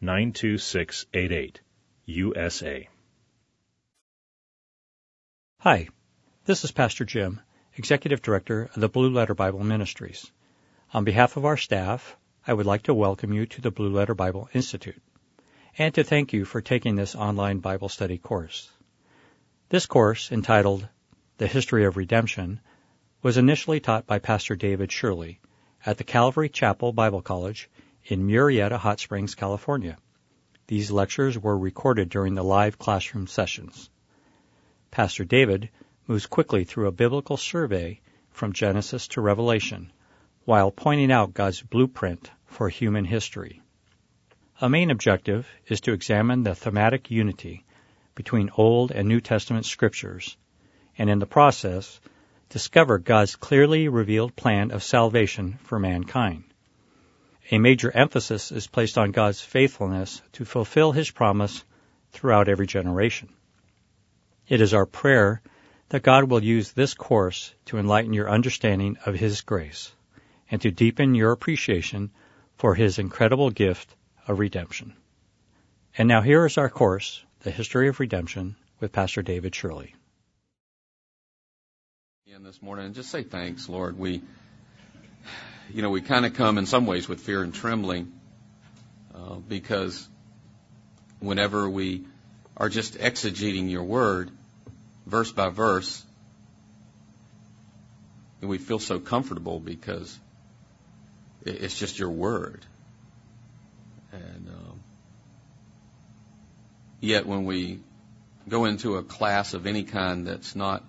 92688, USA. Hi, this is Pastor Jim, Executive Director of the Blue Letter Bible Ministries. On behalf of our staff, I would like to welcome you to the Blue Letter Bible Institute, and to thank you for taking this online Bible study course. This course, entitled The History of Redemption, was initially taught by Pastor David Shirley at the Calvary Chapel Bible College in Murrieta Hot Springs, California. These lectures were recorded during the live classroom sessions. Pastor David moves quickly through a biblical survey from Genesis to Revelation, while pointing out God's blueprint for human history. A main objective is to examine the thematic unity between Old and New Testament scriptures, and in the process, discover God's clearly revealed plan of salvation for mankind. A major emphasis is placed on God's faithfulness to fulfill His promise throughout every generation. It is our prayer that God will use this course to enlighten your understanding of His grace and to deepen your appreciation for His incredible gift of redemption. And now here is our course, The History of Redemption, with Pastor David Shirley. This morning, and just say thanks, Lord. We kind of come in some ways with fear and trembling because whenever we are just exegeting your word, verse by verse, we feel so comfortable because it's just your word. And yet when we go into a class of any kind that's not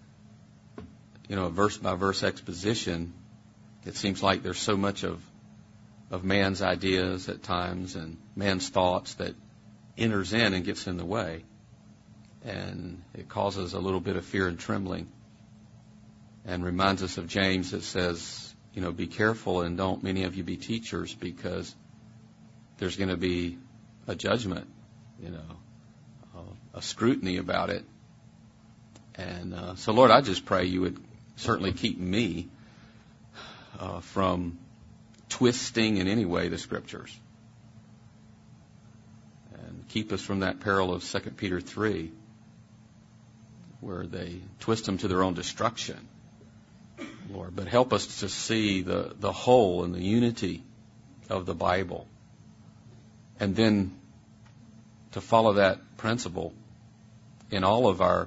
a verse-by-verse exposition, it seems like there's so much of man's ideas at times and man's thoughts that enters in and gets in the way. And it causes a little bit of fear and trembling and reminds us of James that says, be careful and don't many of you be teachers, because there's going to be a judgment, a scrutiny about it. And so, Lord, I just pray you would certainly keep me from twisting in any way the Scriptures. And keep us from that peril of 2 Peter 3, where they twist them to their own destruction, Lord. But help us to see the whole and the unity of the Bible, and then to follow that principle in all of our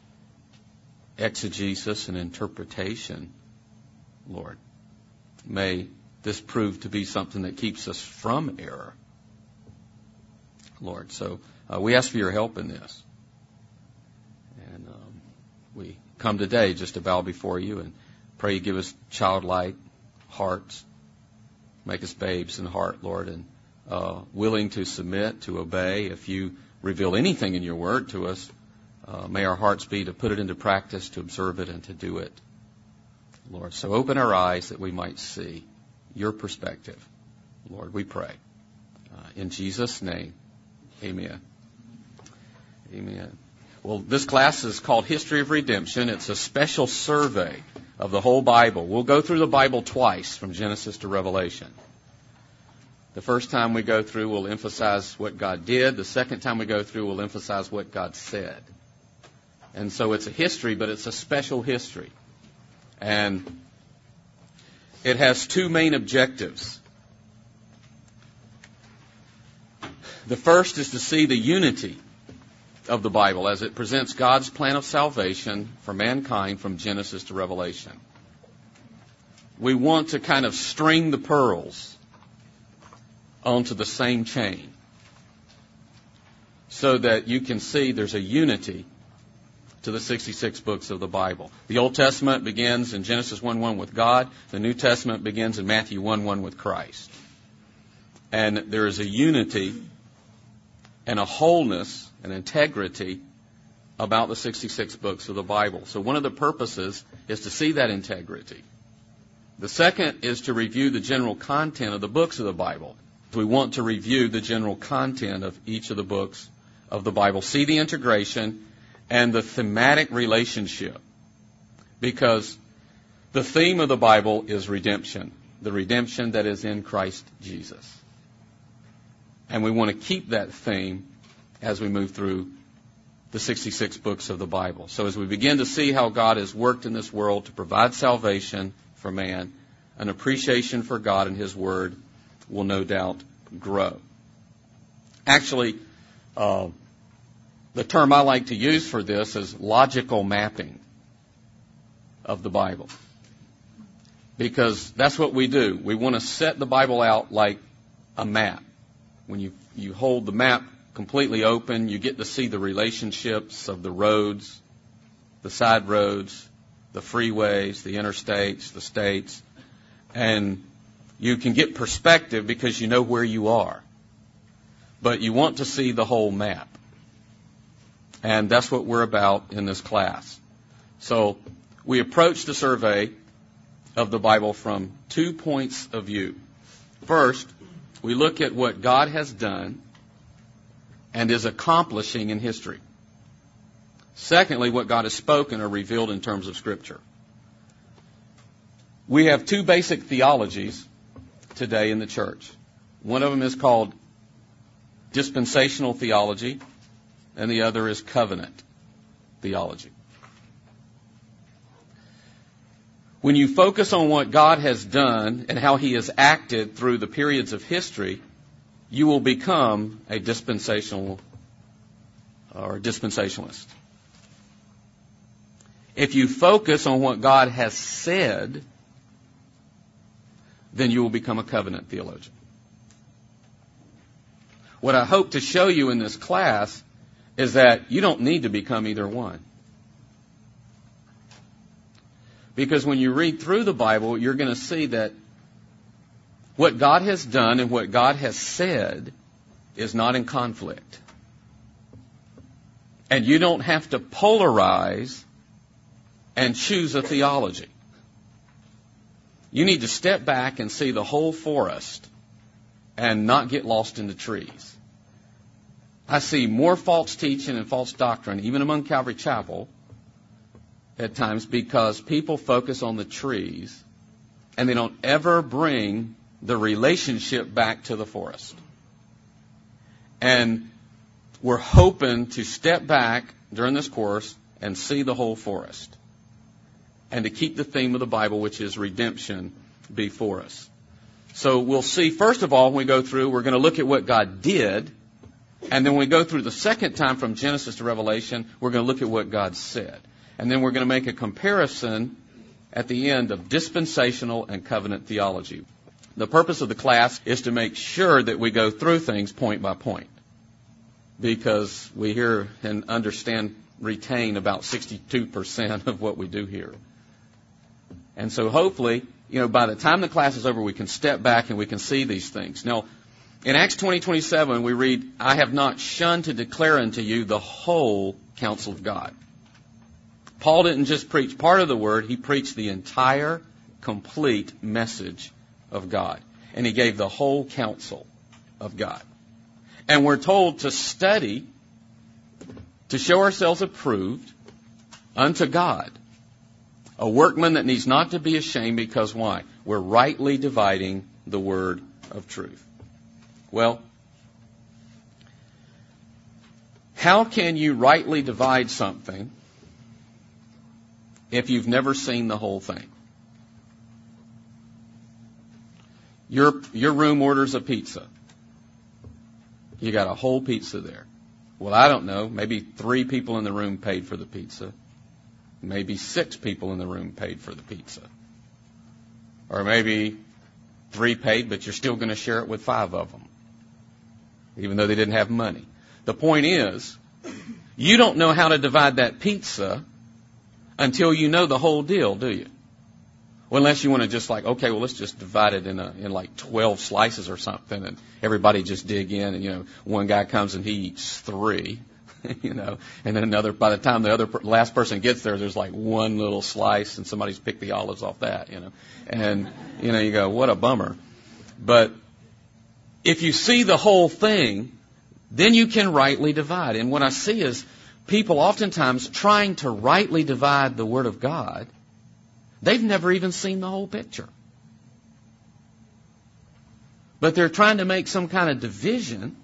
exegesis and interpretation, Lord. May this prove to be something that keeps us from error, Lord. So we ask for your help in this. And we come today just to bow before you and pray you give us childlike hearts. Make us babes in heart, Lord, and willing to submit, to obey. If you reveal anything in your word to us, may our hearts be to put it into practice, to observe it, and to do it, Lord. So open our eyes that we might see your perspective, Lord, we pray. In Jesus' name, amen. Amen. Well, this class is called History of Redemption. It's a special survey of the whole Bible. We'll go through the Bible twice, from Genesis to Revelation. The first time we go through, we'll emphasize what God did. The second time we go through, we'll emphasize what God said. And so it's a history, but it's a special history. And it has two main objectives. The first is to see the unity of the Bible as it presents God's plan of salvation for mankind from Genesis to Revelation. We want to kind of string the pearls onto the same chain so that you can see there's a unity to the 66 books of the Bible. The Old Testament begins in Genesis 1:1 with God. The New Testament begins in Matthew 1:1 with Christ. And there is a unity and a wholeness and integrity about the 66 books of the Bible. So one of the purposes is to see that integrity. The second is to review the general content of the books of the Bible. We want to review the general content of each of the books of the Bible, see the integration and the thematic relationship, because the theme of the Bible is redemption, the redemption that is in Christ Jesus. And we want to keep that theme as we move through the 66 books of the Bible. So as we begin to see how God has worked in this world to provide salvation for man, an appreciation for God and His Word will no doubt grow. Actually, the term I like to use for this is logical mapping of the Bible. Because that's what we do. We want to set the Bible out like a map. When you hold the map completely open, you get to see the relationships of the roads, the side roads, the freeways, the interstates, the states, and you can get perspective because you know where you are. But you want to see the whole map. And that's what we're about in this class. So we approach the survey of the Bible from 2 points of view. First, we look at what God has done and is accomplishing in history. Secondly, what God has spoken or revealed in terms of Scripture. We have 2 basic theologies today in the church. One of them is called dispensational theology, and the other is covenant theology. When you focus on what God has done and how He has acted through the periods of history, you will become a dispensational or dispensationalist. If you focus on what God has said, then you will become a covenant theologian. What I hope to show you in this class is that you don't need to become either one. Because when you read through the Bible, you're going to see that what God has done and what God has said is not in conflict. And you don't have to polarize and choose a theology. You need to step back and see the whole forest and not get lost in the trees. I see more false teaching and false doctrine, even among Calvary Chapel, at times because people focus on the trees and they don't ever bring the relationship back to the forest. And we're hoping to step back during this course and see the whole forest and to keep the theme of the Bible, which is redemption, before us. So we'll see, first of all, when we go through, we're going to look at what God did, and then when we go through the second time from Genesis to Revelation, we're going to look at what God said. And then we're going to make a comparison at the end of dispensational and covenant theology. The purpose of the class is to make sure that we go through things point by point, because we hear and understand, retain about 62% of what we do here. And so hopefully, by the time the class is over, we can step back and we can see these things. Now, in Acts 20:27, we read, I have not shunned to declare unto you the whole counsel of God. Paul didn't just preach part of the Word, he preached the entire, complete message of God. And he gave the whole counsel of God. And we're told to study, to show ourselves approved unto God. A workman that needs not to be ashamed, because why? We're rightly dividing the word of truth. Well, how can you rightly divide something if you've never seen the whole thing? Your room orders a pizza. You got a whole pizza there. Well, I don't know. Maybe 3 people in the room paid for the pizza. Maybe 6 people in the room paid for the pizza. Or maybe 3 paid, but you're still going to share it with 5 of them, even though they didn't have money. The point is, you don't know how to divide that pizza until you know the whole deal, do you? Well, unless you want to just okay, well, let's just divide it in like 12 slices or something, and everybody just dig in, and one guy comes and he eats 3, and then another. By the time the last person gets there, there's like one little slice, and somebody's picked the olives off that, and you go, what a bummer. But if you see the whole thing, then you can rightly divide. And what I see is people oftentimes trying to rightly divide the Word of God. They've never even seen the whole picture. But they're trying to make some kind of division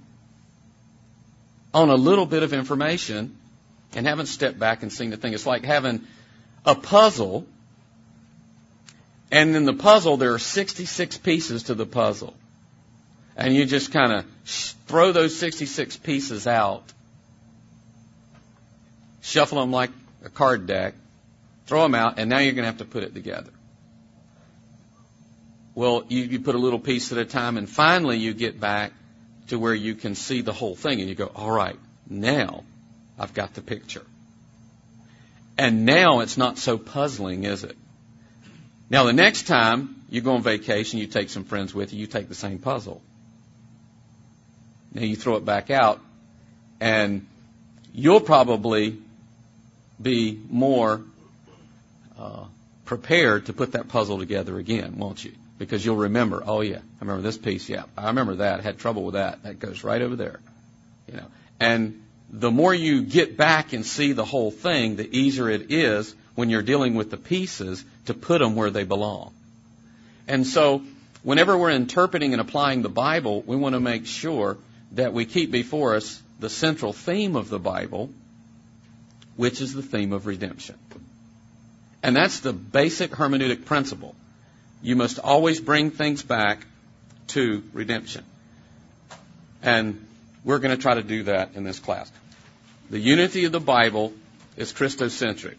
on a little bit of information and haven't stepped back and seen the thing. It's like having a puzzle, and in the puzzle there are 66 pieces to the puzzle. And you just kind of throw those 66 pieces out, shuffle them like a card deck, throw them out, and now you're going to have to put it together. Well, you put a little piece at a time, and finally you get back to where you can see the whole thing, and you go, all right, now I've got the picture. And now it's not so puzzling, is it? Now the next time you go on vacation, you take some friends with you, you take the same puzzle. Now you throw it back out, and you'll probably be more prepared to put that puzzle together again, won't you? Because you'll remember, oh yeah, I remember this piece, yeah, I remember that, I had trouble with that. That goes right over there. You know. And the more you get back and see the whole thing, the easier it is when you're dealing with the pieces to put them where they belong. And so whenever we're interpreting and applying the Bible, we want to make sure that we keep before us the central theme of the Bible, which is the theme of redemption. And that's the basic hermeneutic principle. You must always bring things back to redemption. And we're going to try to do that in this class. The unity of the Bible is Christocentric.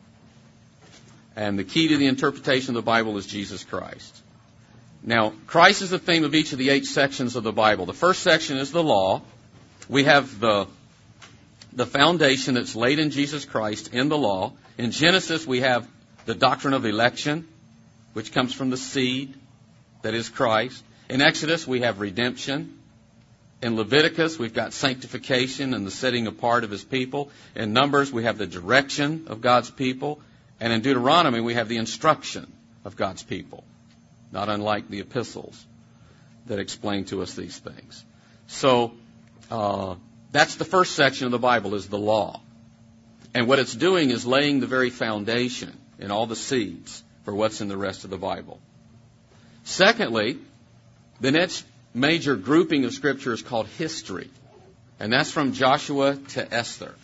And the key to the interpretation of the Bible is Jesus Christ. Now, Christ is the theme of each of the 8 sections of the Bible. The first section is the law. We have the foundation that's laid in Jesus Christ in the law. In Genesis, we have the doctrine of election, which comes from the seed that is Christ. In Exodus, we have redemption. In Leviticus, we've got sanctification and the setting apart of His people. In Numbers, we have the direction of God's people. And in Deuteronomy, we have the instruction of God's people, not unlike the epistles that explain to us these things. So that's the first section of the Bible, is the law. And what it's doing is laying the very foundation and all the seeds for what's in the rest of the Bible. Secondly, the next major grouping of Scripture is called history. And that's from Joshua to Esther.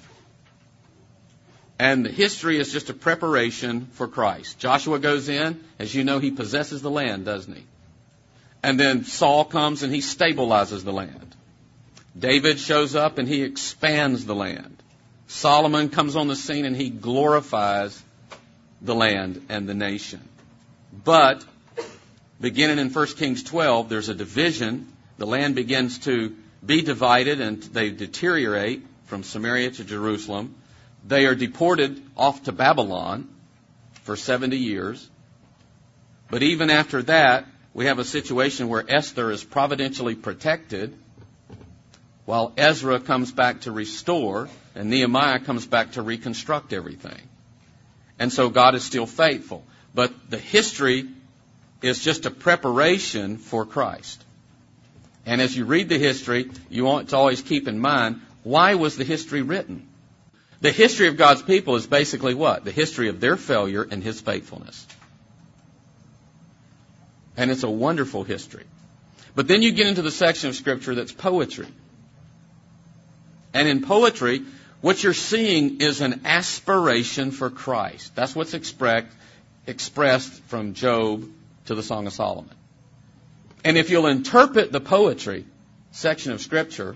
And the history is just a preparation for Christ. Joshua goes in, as you know, he possesses the land, doesn't he? And then Saul comes and he stabilizes the land. David shows up and he expands the land. Solomon comes on the scene and he glorifies the land and the nation. But beginning in 1 Kings 12, there's a division. The land begins to be divided and they deteriorate from Samaria to Jerusalem. They are deported off to Babylon for 70 years. But even after that, we have a situation where Esther is providentially protected, while Ezra comes back to restore, and Nehemiah comes back to reconstruct everything. And so God is still faithful. But the history is just a preparation for Christ. And as you read the history, you want to always keep in mind, why was the history written? The history of God's people is basically what? The history of their failure and His faithfulness. And it's a wonderful history. But then you get into the section of Scripture that's poetry. And in poetry, what you're seeing is an aspiration for Christ. That's what's expressed from Job to the Song of Solomon. And if you'll interpret the poetry section of Scripture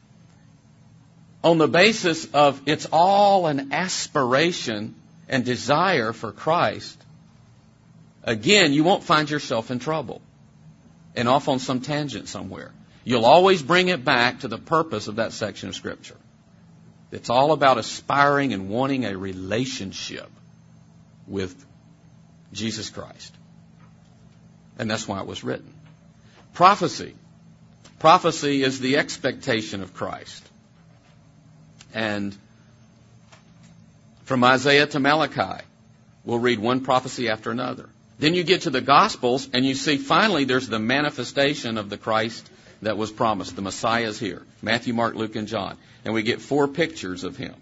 on the basis of it's all an aspiration and desire for Christ, again, you won't find yourself in trouble and off on some tangent somewhere. You'll always bring it back to the purpose of that section of Scripture. It's all about aspiring and wanting a relationship with Jesus Christ. And that's why it was written. Prophecy. Prophecy is the expectation of Christ. And from Isaiah to Malachi, we'll read one prophecy after another. Then you get to the Gospels and you see finally there's the manifestation of the Christ that was promised. The Messiah is here. Matthew, Mark, Luke, and John. And we get 4 pictures of Him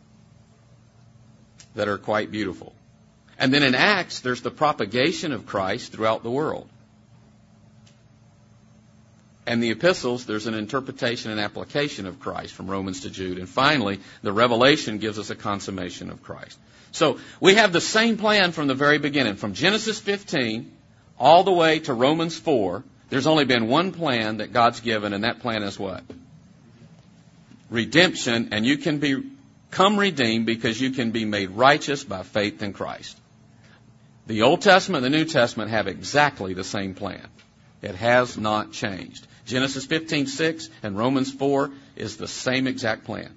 that are quite beautiful. And then in Acts, there's the propagation of Christ throughout the world. And the epistles, there's an interpretation and application of Christ from Romans to Jude. And finally, the Revelation gives us a consummation of Christ. So we have the same plan from the very beginning. From Genesis 15 all the way to Romans 4, there's only been one plan that God's given, and that plan is what? Redemption, and you can become redeemed because you can be made righteous by faith in Christ. The Old Testament and the New Testament have exactly the same plan. It has not changed. Genesis 15:6 and Romans 4 is the same exact plan.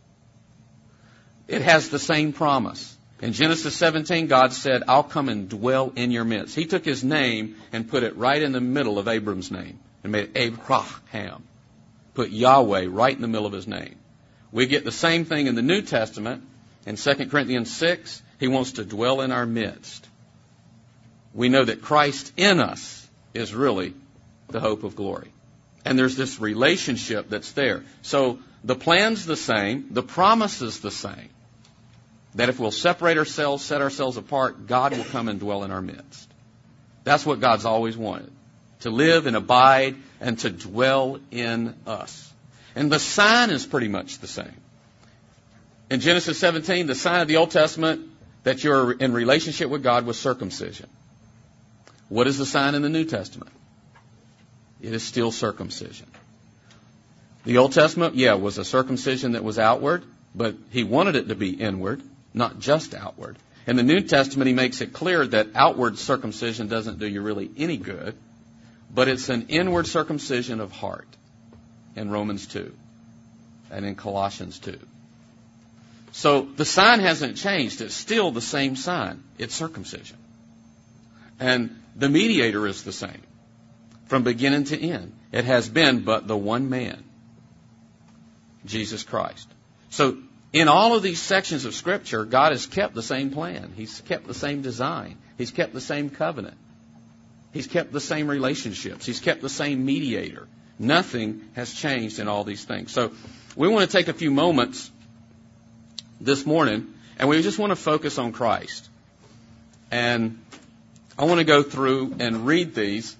It has the same promise. In Genesis 17, God said, I'll come and dwell in your midst. He took his name and put it right in the middle of Abram's name and made it Abraham. Put Yahweh right in the middle of his name. We get the same thing in the New Testament. In 2 Corinthians 6, he wants to dwell in our midst. We know that Christ in us is really the hope of glory. And there's this relationship that's there. So the plan's the same. The promise is the same. That if we'll separate ourselves, set ourselves apart, God will come and dwell in our midst. That's what God's always wanted. To live and abide and to dwell in us. And the sign is pretty much the same. In Genesis 17, the sign of the Old Testament that you're in relationship with God was circumcision. What is the sign in the New Testament? It is still circumcision. The Old Testament, was a circumcision that was outward, but he wanted it to be inward, not just outward. In the New Testament, he makes it clear that outward circumcision doesn't do you really any good, but it's an inward circumcision of heart in Romans 2 and in Colossians 2. So the sign hasn't changed. It's still the same sign. It's circumcision. And the mediator is the same from beginning to end. It has been but the one man, Jesus Christ. So in all of these sections of Scripture, God has kept the same plan. He's kept the same design. He's kept the same covenant. He's kept the same relationships. He's kept the same mediator. Nothing has changed in all these things. So we want to take a few moments this morning, and we just want to focus on Christ. And I want to go through and read these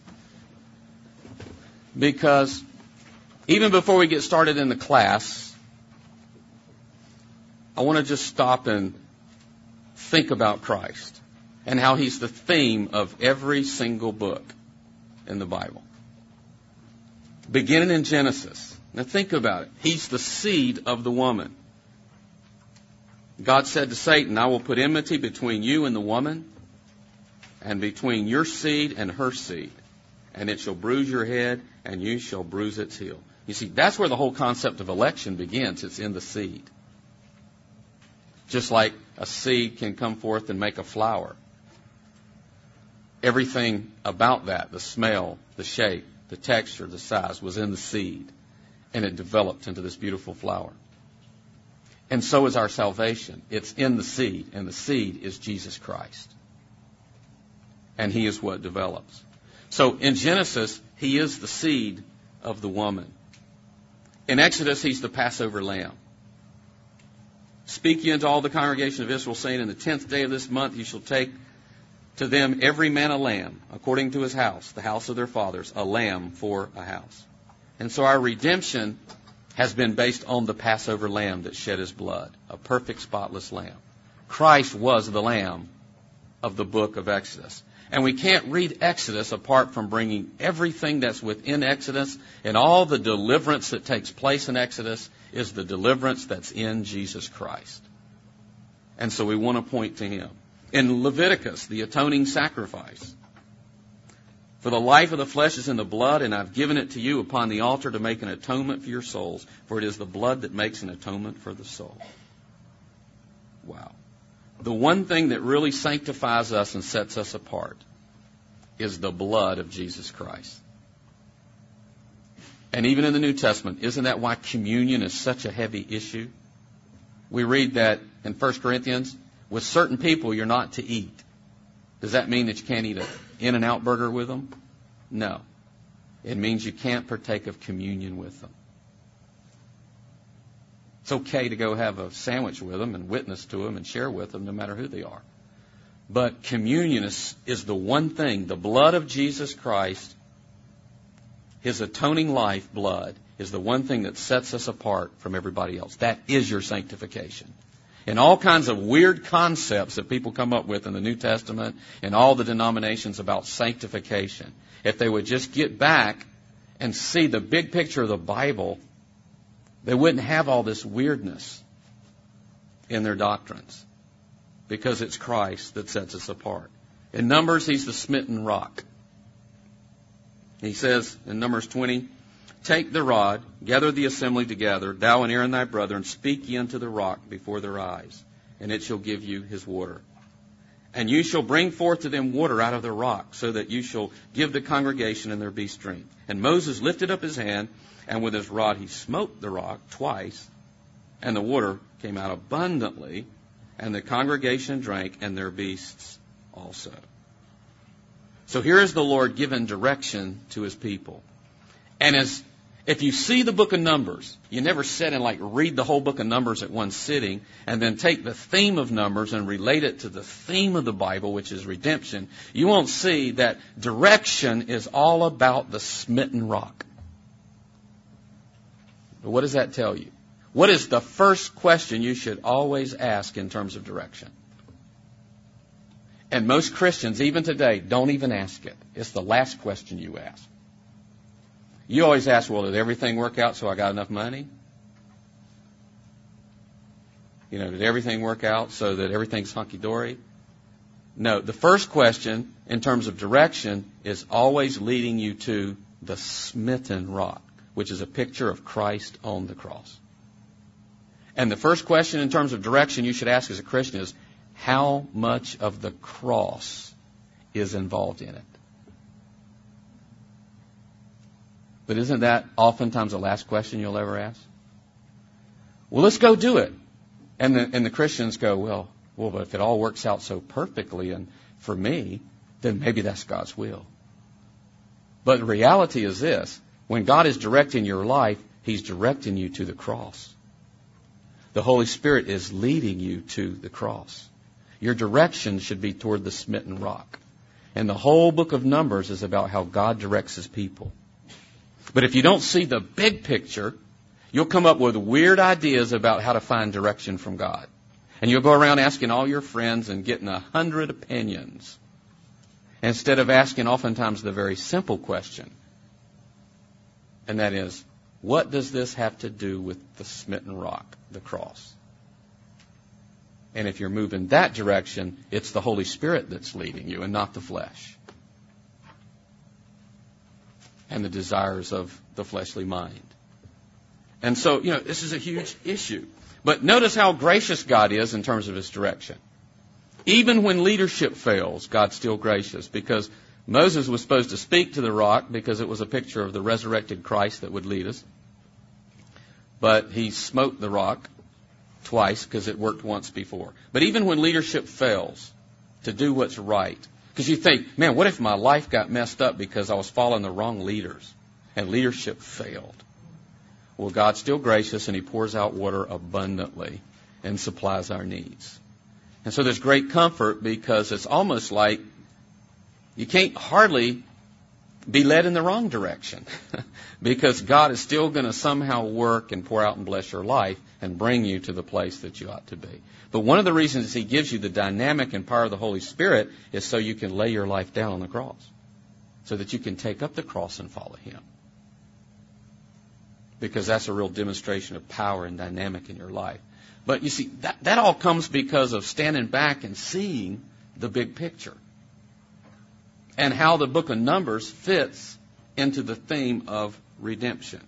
because even before we get started in the class, I want to just stop and think about Christ and how he's the theme of every single book in the Bible. Beginning in Genesis. Now think about it. He's the seed of the woman. God said to Satan, I will put enmity between you and the woman, and between your seed and her seed. And it shall bruise your head, and you shall bruise its heel. You see, that's where the whole concept of election begins. It's in the seed. Just like a seed can come forth and make a flower. Everything about that, the smell, the shape, the texture, the size, was in the seed. And it developed into this beautiful flower. And so is our salvation. It's in the seed, and the seed is Jesus Christ. And he is what develops. So in Genesis, he is the seed of the woman. In Exodus, he's the Passover lamb. Speak ye unto all the congregation of Israel, saying, in the 10th day of this month you shall take to them every man a lamb, according to his house, the house of their fathers, a lamb for a house. And so our redemption has been based on the Passover lamb that shed his blood, a perfect, spotless lamb. Christ was the lamb of the book of Exodus. And we can't read Exodus apart from bringing everything that's within Exodus, and all the deliverance that takes place in Exodus is the deliverance that's in Jesus Christ. And so we want to point to him. In Leviticus, the atoning sacrifice. For the life of the flesh is in the blood, and I've given it to you upon the altar to make an atonement for your souls, for it is the blood that makes an atonement for the soul. Wow. The one thing that really sanctifies us and sets us apart is the blood of Jesus Christ. And even in the New Testament, isn't that why communion is such a heavy issue? We read that in 1 Corinthians, with certain people you're not to eat. Does that mean that you can't eat an In-N-Out burger with them? No. It means you can't partake of communion with them. It's okay to go have a sandwich with them and witness to them and share with them no matter who they are. But communion is the one thing, the blood of Jesus Christ His atoning life, blood, is the one thing that sets us apart from everybody else. That is your sanctification. And all kinds of weird concepts that people come up with in the New Testament and all the denominations about sanctification, if they would just get back and see the big picture of the Bible, they wouldn't have all this weirdness in their doctrines, because it's Christ that sets us apart. In Numbers, He's the smitten rock. He says in Numbers 20, take the rod, gather the assembly together, thou and Aaron thy brother, and speak ye unto the rock before their eyes, and it shall give you his water. And you shall bring forth to them water out of the rock, so that you shall give the congregation and there be strength. And Moses lifted up his hand, and with his rod he smote the rock twice, and the water came out abundantly, and the congregation drank, and their beasts also. So here is the Lord giving direction to His people. And if you see the book of Numbers, you never sit and read the whole book of Numbers at one sitting and then take the theme of Numbers and relate it to the theme of the Bible, which is redemption, you won't see that direction is all about the smitten rock. But what does that tell you? What is the first question you should always ask in terms of direction? And most Christians, even today, don't even ask it. It's the last question you ask. You always ask, well, did everything work out so I got enough money? Did everything work out so that everything's hunky-dory? No, the first question in terms of direction is always leading you to the smitten rock, which is a picture of Christ on the cross. And the first question in terms of direction you should ask as a Christian is, how much of the cross is involved in it? But isn't that oftentimes the last question you'll ever ask? Well, let's go do it. And the Christians go, well, but if it all works out so perfectly and for me, then maybe that's God's will. But the reality is this. When God is directing your life, He's directing you to the cross. The Holy Spirit is leading you to the cross. Your direction should be toward the smitten rock. And the whole book of Numbers is about how God directs His people. But if you don't see the big picture, you'll come up with weird ideas about how to find direction from God. And you'll go around asking all your friends and getting 100 opinions, instead of asking oftentimes the very simple question. And that is, what does this have to do with the smitten rock, the cross? And if you're moving that direction, it's the Holy Spirit that's leading you and not the flesh and the desires of the fleshly mind. And so, this is a huge issue. But notice how gracious God is in terms of His direction. Even when leadership fails, God's still gracious, because Moses was supposed to speak to the rock because it was a picture of the resurrected Christ that would lead us. But he smote the rock twice because it worked once before. But even when leadership fails to do what's right, because you think, man, what if my life got messed up because I was following the wrong leaders and leadership failed? Well, God's still gracious and He pours out water abundantly and supplies our needs. And so there's great comfort, because it's almost like you can't hardly be led in the wrong direction because God is still going to somehow work and pour out and bless your life and bring you to the place that you ought to be. But one of the reasons He gives you the dynamic and power of the Holy Spirit is so you can lay your life down on the cross, so that you can take up the cross and follow Him. Because that's a real demonstration of power and dynamic in your life. But you see, that all comes because of standing back and seeing the big picture and how the book of Numbers fits into the theme of redemption.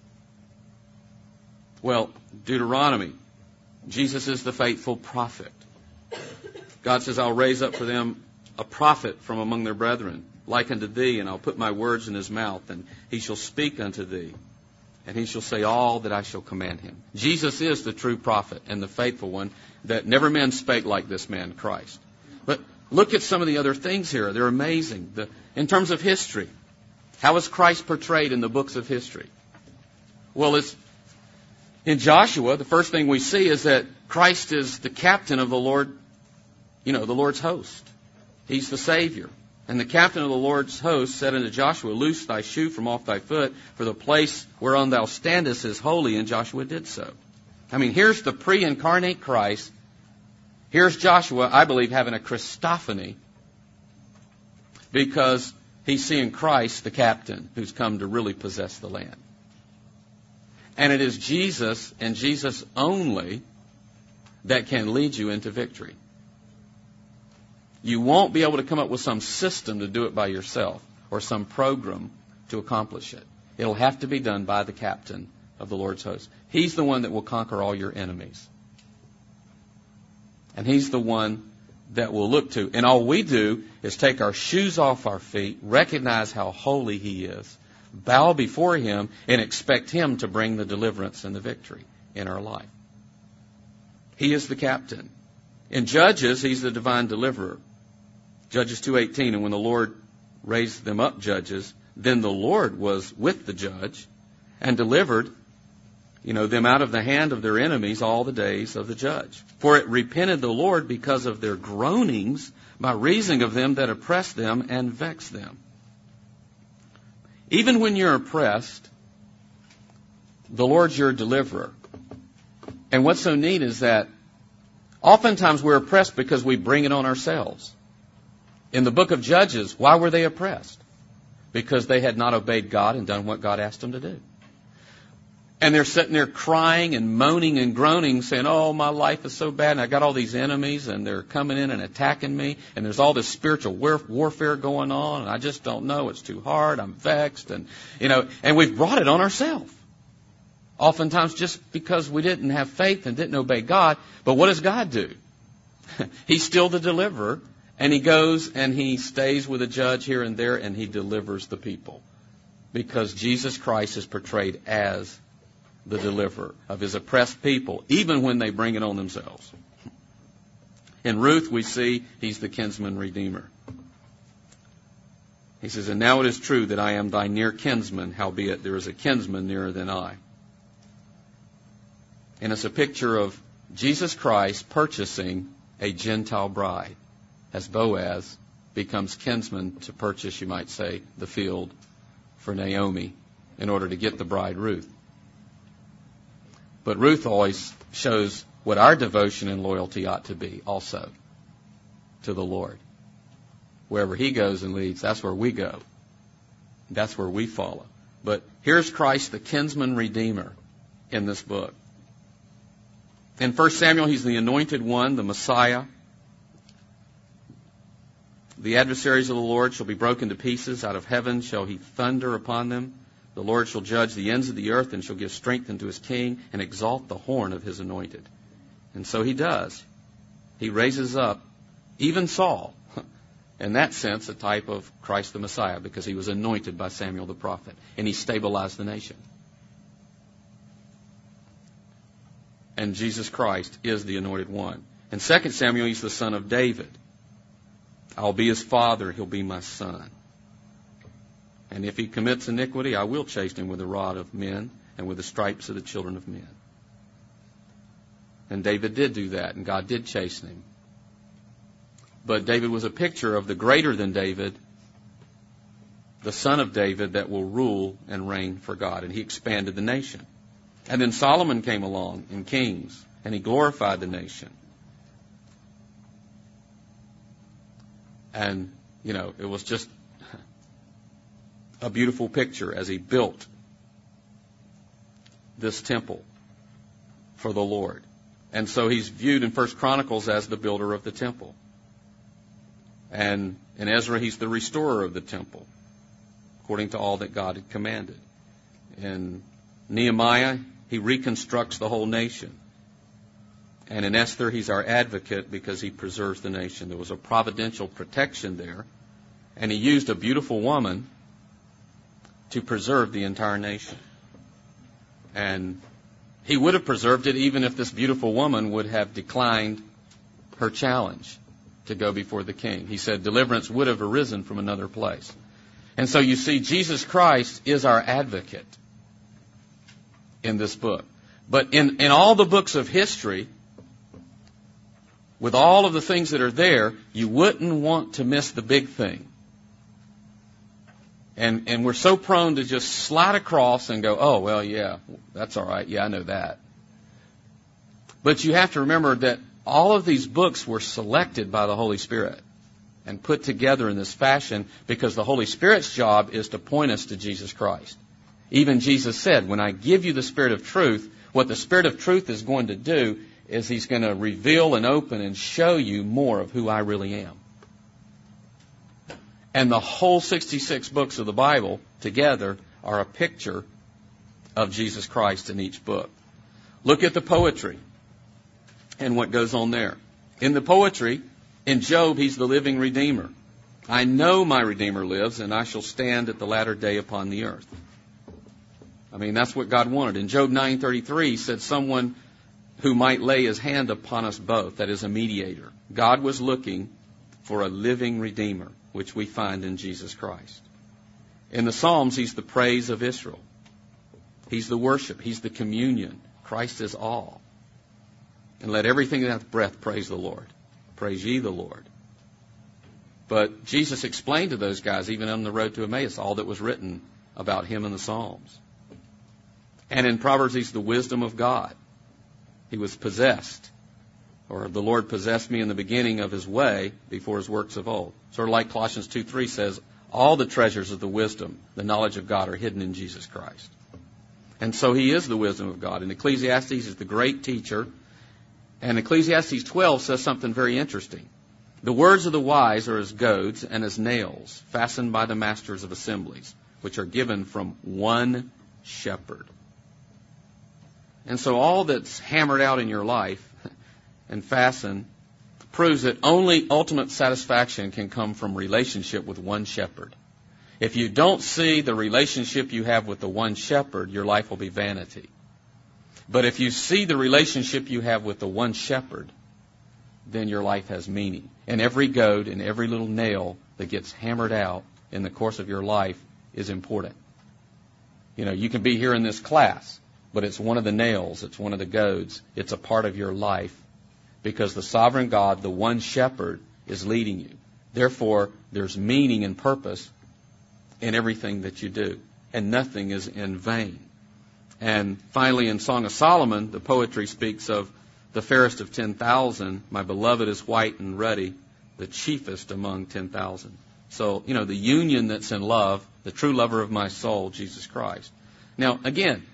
Well, Deuteronomy, Jesus is the faithful prophet. God says, I'll raise up for them a prophet from among their brethren, like unto thee, and I'll put my words in his mouth, and he shall speak unto thee, and he shall say all that I shall command him. Jesus is the true prophet and the faithful one, that never man spake like this man, Christ. But look at some of the other things here. They're amazing. In terms of history, how is Christ portrayed in the books of history? Well, it's in Joshua, the first thing we see is that Christ is the captain of the Lord, the Lord's host. He's the Savior. And the captain of the Lord's host said unto Joshua, Loose thy shoe from off thy foot, for the place whereon thou standest is holy. And Joshua did so. I mean, here's the pre-incarnate Christ. Here's Joshua, I believe, having a Christophany, because he's seeing Christ, the captain, who's come to really possess the land. And it is Jesus and Jesus only that can lead you into victory. You won't be able to come up with some system to do it by yourself or some program to accomplish it. It'll have to be done by the captain of the Lord's host. He's the one that will conquer all your enemies. And he's the one that we'll look to. And all we do is take our shoes off our feet, recognize how holy he is, bow before him, and expect him to bring the deliverance and the victory in our life. He is the captain. In Judges, he's the divine deliverer. Judges 2:18, and when the Lord raised them up judges, then the Lord was with the judge and delivered, them out of the hand of their enemies all the days of the judge. For it repented the Lord because of their groanings by reason of them that oppressed them and vexed them. Even when you're oppressed, the Lord's your deliverer. And what's so neat is that oftentimes we're oppressed because we bring it on ourselves. In the book of Judges, why were they oppressed? Because they had not obeyed God and done what God asked them to do. And they're sitting there crying and moaning and groaning, saying, oh, my life is so bad, and I got all these enemies, and they're coming in and attacking me, and there's all this spiritual warfare going on, and I just don't know, it's too hard, I'm vexed, and we've brought it on ourselves. Oftentimes just because we didn't have faith and didn't obey God. But what does God do? He's still the deliverer, and he goes and he stays with a judge here and there, and he delivers the people. Because Jesus Christ is portrayed as the deliverer of his oppressed people, even when they bring it on themselves. In Ruth, we see he's the kinsman redeemer. He says, and now it is true that I am thy near kinsman, howbeit there is a kinsman nearer than I. And it's a picture of Jesus Christ purchasing a Gentile bride, as Boaz becomes kinsman to purchase, you might say, the field for Naomi in order to get the bride Ruth. But Ruth always shows what our devotion and loyalty ought to be also to the Lord. Wherever he goes and leads, that's where we go. That's where we follow. But here's Christ, the kinsman redeemer, in this book. In 1 Samuel, he's the anointed one, the Messiah. The adversaries of the Lord shall be broken to pieces. Out of heaven shall he thunder upon them. The Lord shall judge the ends of the earth and shall give strength unto his king and exalt the horn of his anointed. And so he does. He raises up even Saul, in that sense, a type of Christ the Messiah, because he was anointed by Samuel the prophet, and he stabilized the nation. And Jesus Christ is the anointed one. In 2 Samuel, he's the son of David. I'll be his father, he'll be my son. And if he commits iniquity, I will chasten him with the rod of men and with the stripes of the children of men. And David did do that, and God did chasten him. But David was a picture of the greater than David, the son of David that will rule and reign for God. And he expanded the nation. And then Solomon came along in Kings, and he glorified the nation. And, it was just a beautiful picture as he built this temple for the Lord. And so he's viewed in 1 Chronicles as the builder of the temple. And in Ezra, he's the restorer of the temple, according to all that God had commanded. In Nehemiah, he reconstructs the whole nation. And in Esther, he's our advocate because he preserves the nation. There was a providential protection there. And he used a beautiful woman to preserve the entire nation. And he would have preserved it even if this beautiful woman would have declined her challenge to go before the king. He said deliverance would have arisen from another place. And so you see, Jesus Christ is our advocate in this book. But in all the books of history, with all of the things that are there, you wouldn't want to miss the big thing. And we're so prone to just slide across and go, oh, well, yeah, that's all right. Yeah, I know that. But you have to remember that all of these books were selected by the Holy Spirit and put together in this fashion because the Holy Spirit's job is to point us to Jesus Christ. Even Jesus said, when I give you the Spirit of truth, what the Spirit of truth is going to do is He's going to reveal and open and show you more of who I really am. And the whole 66 books of the Bible together are a picture of Jesus Christ in each book. Look at the poetry and what goes on there. In the poetry, in Job, he's the living Redeemer. I know my Redeemer lives, and I shall stand at the latter day upon the earth. I mean, that's what God wanted. In Job 9:33, he said someone who might lay his hand upon us both, that is a mediator. God was looking for a living Redeemer, which we find in Jesus Christ. In the Psalms, he's the praise of Israel. He's the worship. He's the communion. Christ is all. And let everything that hath breath praise the Lord. Praise ye the Lord. But Jesus explained to those guys, even on the road to Emmaus, all that was written about him in the Psalms. And in Proverbs, he's the wisdom of God. He was possessed, or the Lord possessed me in the beginning of his way before his works of old. Sort of like Colossians 2:3 says, all the treasures of the wisdom, the knowledge of God are hidden in Jesus Christ. And so he is the wisdom of God. And Ecclesiastes is the great teacher. And Ecclesiastes 12 says something very interesting. The words of the wise are as goads and as nails fastened by the masters of assemblies, which are given from one shepherd. And so all that's hammered out in your life and fastened proves that only ultimate satisfaction can come from relationship with one shepherd. If you don't see the relationship you have with the one shepherd, your life will be vanity. But if you see the relationship you have with the one shepherd, then your life has meaning. And every goad and every little nail that gets hammered out in the course of your life is important. You know, you can be here in this class, but it's one of the nails, it's one of the goads, it's a part of your life because the sovereign God, the one shepherd, is leading you. Therefore, there's meaning and purpose in everything that you do, and nothing is in vain. And finally, in Song of Solomon, the poetry speaks of the fairest of 10,000, my beloved is white and ruddy, the chiefest among 10,000. So, you know, the union that's in love, the true lover of my soul, Jesus Christ. Now, again,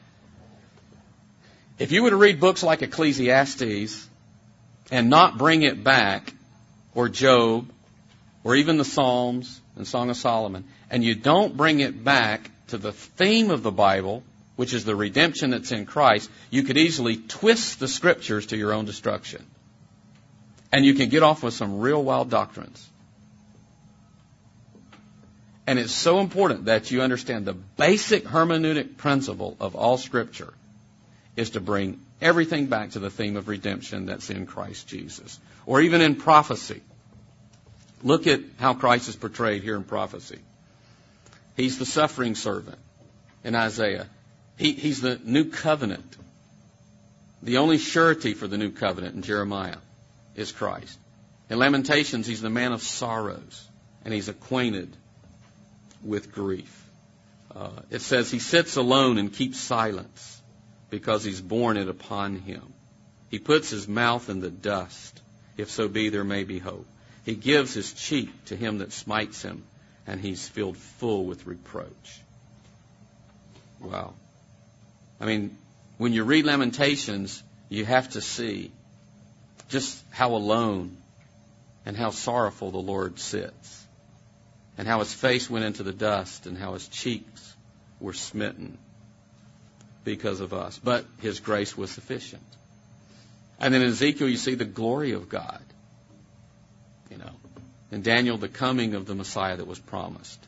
if you were to read books like Ecclesiastes and not bring it back, or Job, or even the Psalms and Song of Solomon, and you don't bring it back to the theme of the Bible, which is the redemption that's in Christ, you could easily twist the Scriptures to your own destruction. And you can get off with some real wild doctrines. And it's so important that you understand the basic hermeneutic principle of all Scripture is to bring everything back to the theme of redemption that's in Christ Jesus. Or even in prophecy. Look at how Christ is portrayed here in prophecy. He's the suffering servant in Isaiah. He's the new covenant. The only surety for the new covenant in Jeremiah is Christ. In Lamentations, he's the man of sorrows, and he's acquainted with grief. It says he sits alone and keeps silence because he's borne it upon him. He puts his mouth in the dust, if so be there may be hope. He gives his cheek to him that smites him, and he's filled full with reproach. Wow. I mean, when you read Lamentations, you have to see just how alone and how sorrowful the Lord sits, and how his face went into the dust, and how his cheeks were smitten because of us. But his grace was sufficient. And then in Ezekiel, you see the glory of God. You know, in Daniel, the coming of the Messiah that was promised.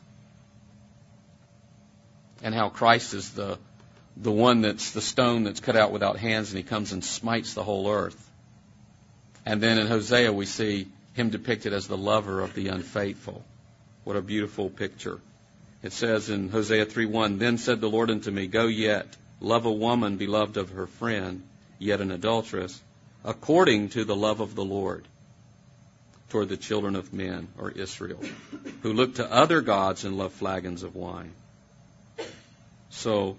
And how Christ is the one that's the stone that's cut out without hands, and he comes and smites the whole earth. And then in Hosea, we see him depicted as the lover of the unfaithful. What a beautiful picture. It says in Hosea 3:1, Then said the Lord unto me, Go yet, love a woman beloved of her friend, yet an adulteress, according to the love of the Lord. toward the children of men, or Israel, who look to other gods and love flagons of wine. So,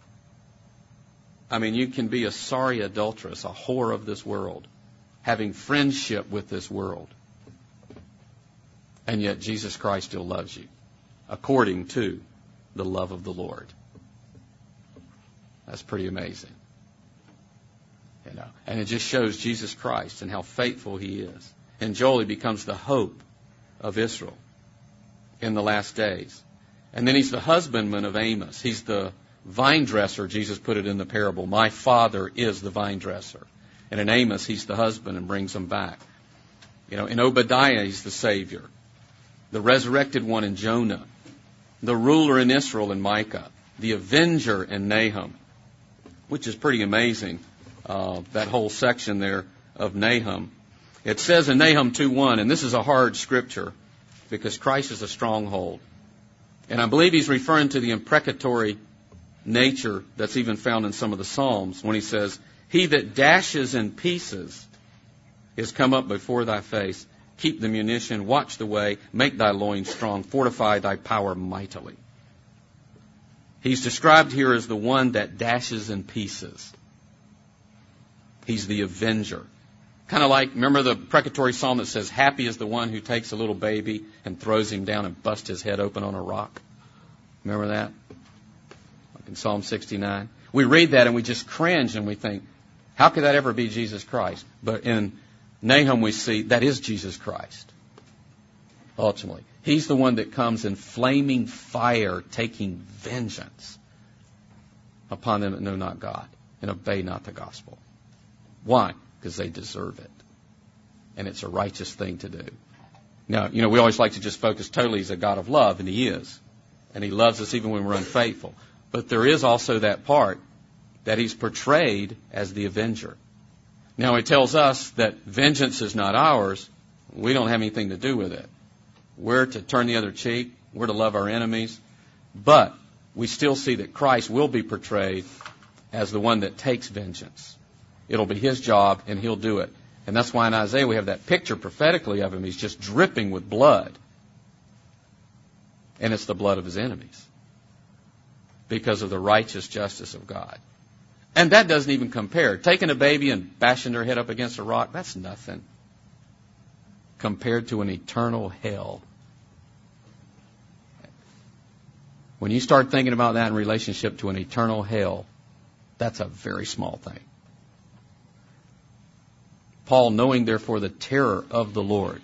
I mean, you can be a sorry adulteress, a whore of this world, having friendship with this world, and yet Jesus Christ still loves you, according to the love of the Lord. That's pretty amazing. You know, and it just shows Jesus Christ and how faithful He is. And Joel, he becomes the hope of Israel in the last days. And then he's the husbandman of Amos. He's the vine dresser, Jesus put it in the parable. My Father is the vine dresser. And in Amos, he's the husband and brings them back. You know, in Obadiah, he's the Savior. The resurrected one in Jonah. The ruler in Israel in Micah. The avenger in Nahum. Which is pretty amazing, that whole section there of Nahum. It says in Nahum 2:1, and this is a hard scripture because Christ is a stronghold. And I believe he's referring to the imprecatory nature that's even found in some of the Psalms when he says, He that dashes in pieces is come up before thy face. Keep the munition, watch the way, make thy loins strong, fortify thy power mightily. He's described here as the one that dashes in pieces. He's the avenger. Kind of like, remember the precatory psalm that says, happy is the one who takes a little baby and throws him down and busts his head open on a rock. Remember that? Like in Psalm 69. We read that and we just cringe and we think, how could that ever be Jesus Christ? But in Nahum we see that is Jesus Christ. Ultimately. He's the one that comes in flaming fire, taking vengeance upon them that know not God and obey not the gospel. Why? Because they deserve it. And it's a righteous thing to do. Now, you know, we always like to just focus totally He's a God of love, and He is. And He loves us even when we're unfaithful. But there is also that part that He's portrayed as the avenger. Now, it tells us that vengeance is not ours. We don't have anything to do with it. We're to turn the other cheek. We're to love our enemies. But we still see that Christ will be portrayed as the one that takes vengeance. It'll be His job, and He'll do it. And that's why in Isaiah we have that picture prophetically of Him. He's just dripping with blood. And it's the blood of His enemies. Because of the righteous justice of God. And that doesn't even compare. Taking a baby and bashing their head up against a rock, that's nothing. Compared to an eternal hell. When you start thinking about that in relationship to an eternal hell, that's a very small thing. Paul, knowing therefore the terror of the Lord,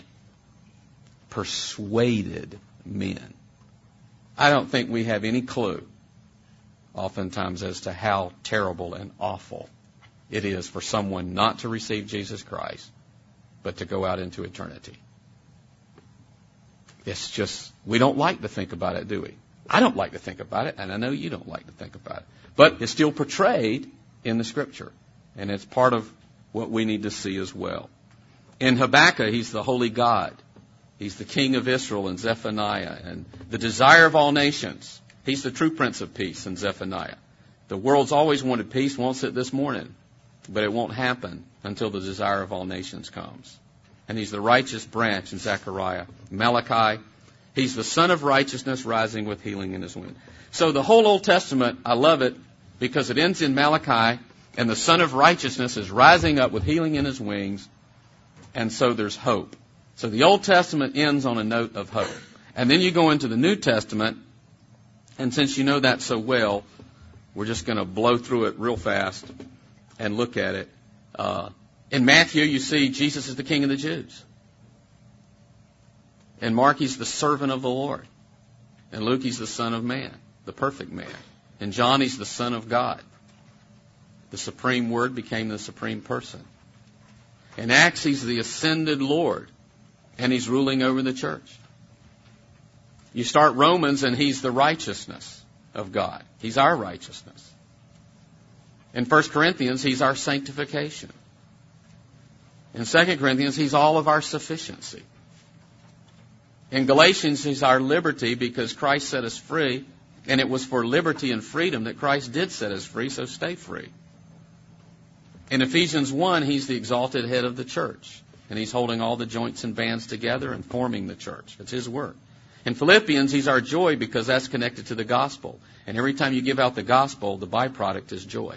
persuaded men. I don't think we have any clue, oftentimes, as to how terrible and awful it is for someone not to receive Jesus Christ, but to go out into eternity. It's just, we don't like to think about it, do we? I don't like to think about it, and I know you don't like to think about it. But it's still portrayed in the Scripture, and it's part of what we need to see as well. In Habakkuk, he's the holy God. He's the king of Israel in Zephaniah, and the desire of all nations. He's the true Prince of Peace in Zephaniah. The world's always wanted peace, wants it this morning, but it won't happen until the desire of all nations comes. And he's the righteous branch in Zechariah. Malachi, he's the Son of righteousness rising with healing in his wing. So the whole Old Testament, I love it because it ends in Malachi, and the Son of righteousness is rising up with healing in his wings, and so there's hope. So the Old Testament ends on a note of hope. And then you go into the New Testament, and since you know that so well, we're just going to blow through it real fast and look at it. In Matthew, you see Jesus is the King of the Jews. In Mark, he's the servant of the Lord. In Luke, he's the Son of Man, the perfect man. In John, he's the Son of God. The supreme word became the supreme person. In Acts, he's the ascended Lord, and he's ruling over the church. You start Romans, and he's the righteousness of God. He's our righteousness. In 1 Corinthians, he's our sanctification. In 2 Corinthians, he's all of our sufficiency. In Galatians, he's our liberty because Christ set us free, and it was for liberty and freedom that Christ did set us free, so stay free. In Ephesians 1, he's the exalted head of the church. and He's holding all the joints and bands together and forming the church. It's His work. In Philippians, He's our joy because that's connected to the gospel. And every time you give out the gospel, the byproduct is joy.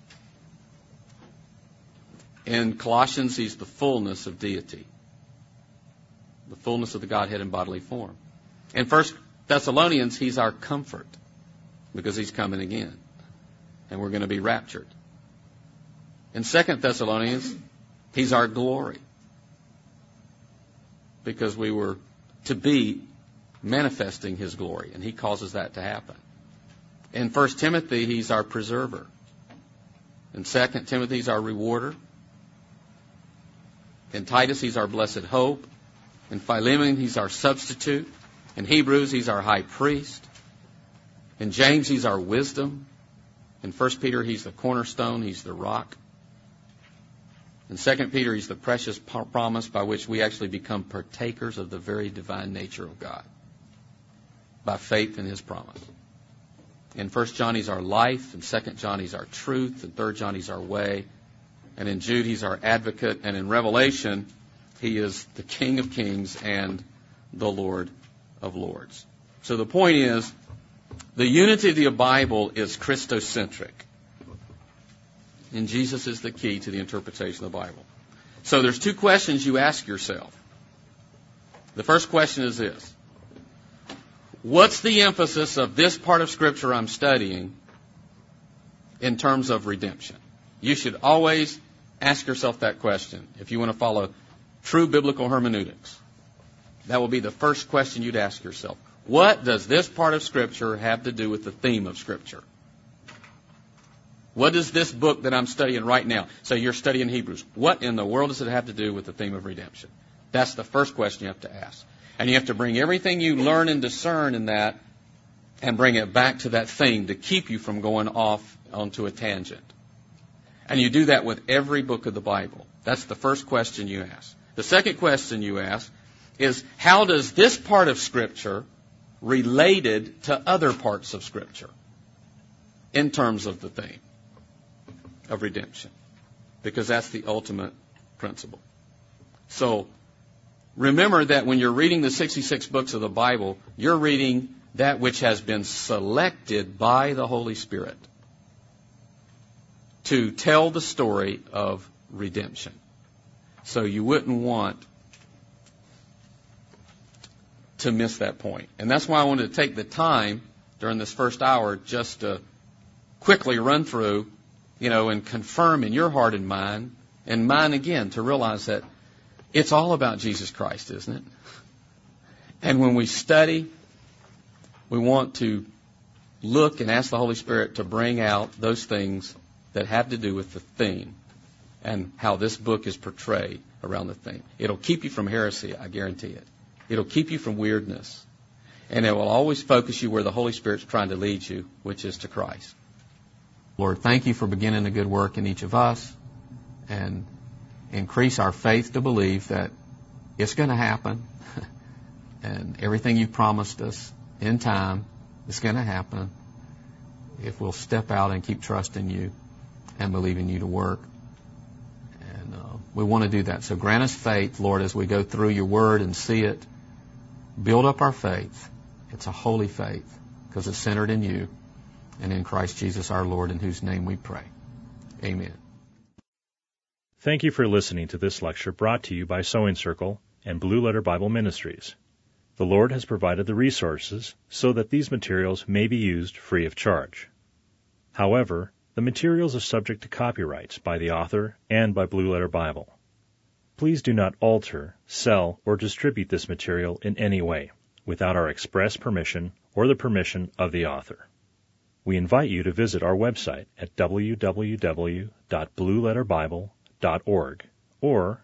In Colossians, He's the fullness of deity. The fullness of the Godhead in bodily form. In 1 Thessalonians, He's our comfort because He's coming again. And we're going to be raptured. In 2 Thessalonians, He's our glory because we were to be manifesting His glory, and He causes that to happen. In 1 Timothy, He's our preserver. In 2 Timothy, He's our rewarder. In Titus, He's our blessed hope. In Philemon, He's our substitute. In Hebrews, He's our high priest. In James, He's our wisdom. In 1 Peter, He's the cornerstone. He's the rock. In 2 Peter, He's the precious promise by which we actually become partakers of the very divine nature of God by faith in His promise. In 1 John, He's our life. In 2 John, He's our truth. In 3 John, He's our way. And in Jude, He's our advocate. And in Revelation, He is the King of kings and the Lord of lords. So the point is, the unity of the Bible is Christocentric. And Jesus is the key to the interpretation of the Bible. So there's two questions you ask yourself. The first question is this. What's the emphasis of this part of Scripture I'm studying in terms of redemption? You should always ask yourself that question if you want to follow true biblical hermeneutics. That will be the first question you'd ask yourself. What does this part of Scripture have to do with the theme of Scripture? What does this book that I'm studying right now, so you're studying Hebrews, what in the world does it have to do with the theme of redemption? That's the first question you have to ask. And you have to bring everything you learn and discern in that and bring it back to that theme to keep you from going off onto a tangent. And you do that with every book of the Bible. That's the first question you ask. The second question you ask is, how does this part of Scripture related to other parts of Scripture in terms of the theme of redemption? Because that's the ultimate principle. So, remember that when you're reading the 66 books of the Bible, you're reading that which has been selected by the Holy Spirit to tell the story of redemption. So you wouldn't want to miss that point. And that's why I wanted to take the time during this first hour just to quickly run through, and confirm in your heart and mine again, to realize that it's all about Jesus Christ, isn't it? And when we study, we want to look and ask the Holy Spirit to bring out those things that have to do with the theme and how this book is portrayed around the theme. It'll keep you from heresy, I guarantee it. It'll keep you from weirdness. And it will always focus you where the Holy Spirit's trying to lead you, which is to Christ. Lord, thank you for beginning a good work in each of us, and increase our faith to believe that it's going to happen, and everything you've promised us in time is going to happen if we'll step out and keep trusting you and believing you to work. And we want to do that. So grant us faith, Lord, as we go through your word and see it. Build up our faith. It's a holy faith because it's centered in you and in Christ Jesus our Lord, in whose name we pray. Amen. Thank you for listening to this lecture brought to you by Sowing Circle and Blue Letter Bible Ministries. The Lord has provided the resources so that these materials may be used free of charge. However, the materials are subject to copyrights by the author and by Blue Letter Bible. Please do not alter, sell, or distribute this material in any way without our express permission or the permission of the author. We invite you to visit our website at www.blueletterbible.org or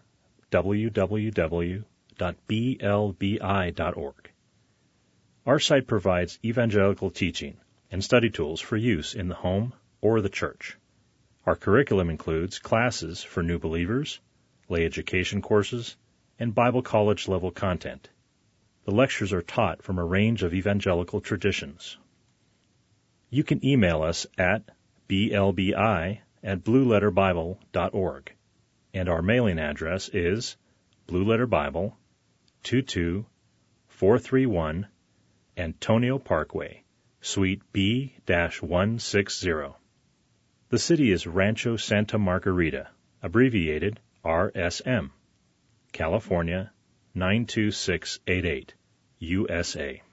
www.blbi.org. Our site provides evangelical teaching and study tools for use in the home or the church. Our curriculum includes classes for new believers, lay education courses, and Bible college level content. The lectures are taught from a range of evangelical traditions. You can email us at blbi@blueletterbible.org, and our mailing address is Blue Letter Bible, 22431, Antonio Parkway, Suite B-160. The city is Rancho Santa Margarita, abbreviated RSM, California 92688, USA.